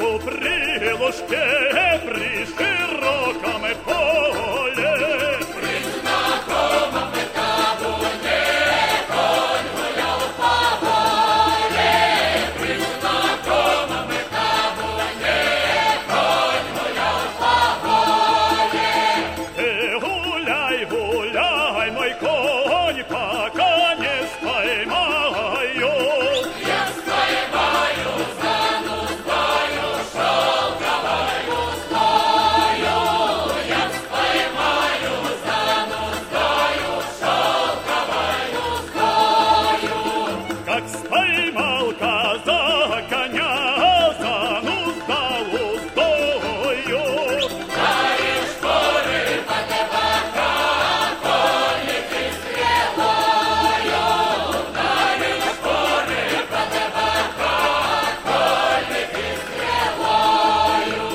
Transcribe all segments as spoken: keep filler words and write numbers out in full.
при ложке, при широком поле. При знакомом табуне конь гулял по воле. При знакомом табуне конь гулял по воле. Ты гуляй, гуляй, мой конь, пока не споймаю. Я споймаю за нуждою шелковою устою. Я споймаю за нуждою шелковою устою. Как споймал казак коня, за нуждал устою. Даришь шпоры под бока, конники стрелою. Даришь шпоры под бока, конники стрелою.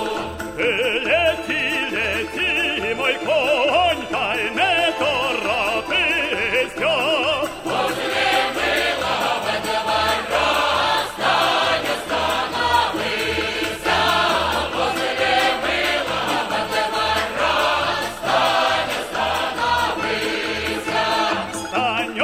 Лети, лети, мой конь, тай не торопися. Возле милого двора стань, остановися. Возле милого двора стань, остановися. Стань,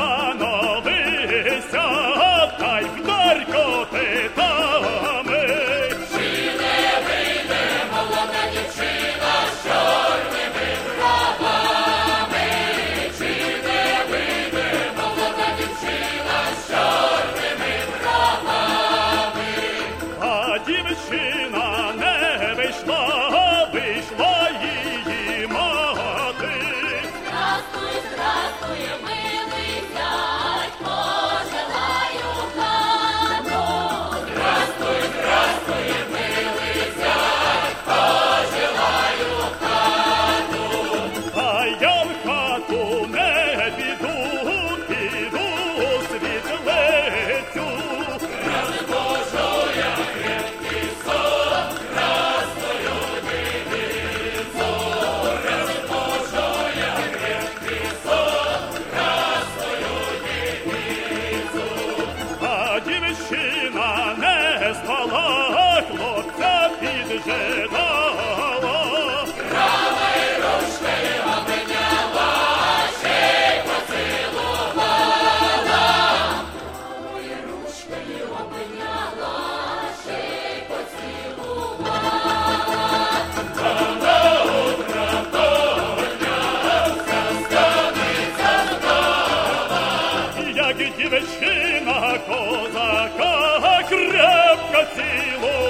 остановися, тай вдарко ти тами. Чи не вийде молода дівчина з чорними бровами? Чи не вийде молода дівчина з чорними бровами? А дівчина не вийшла, вийшла її мати. Здравствуй, здравствуй, милий зять, пожелаю хату. Здравствуй, здравствуй, милий зять, пожелаю хату. А я в хату не піду, піду у світлицю. Розбужу я крепкий сон, красною дівицю. Розбужу я крепкий сон, красною дівицю. А дівчина не спала, хлопця піджидала. Правой ручкою обняла, ще й поцілувала. Правою ручкою обняла, ще й поцілувала. Як дівчина козака крепко цілувала.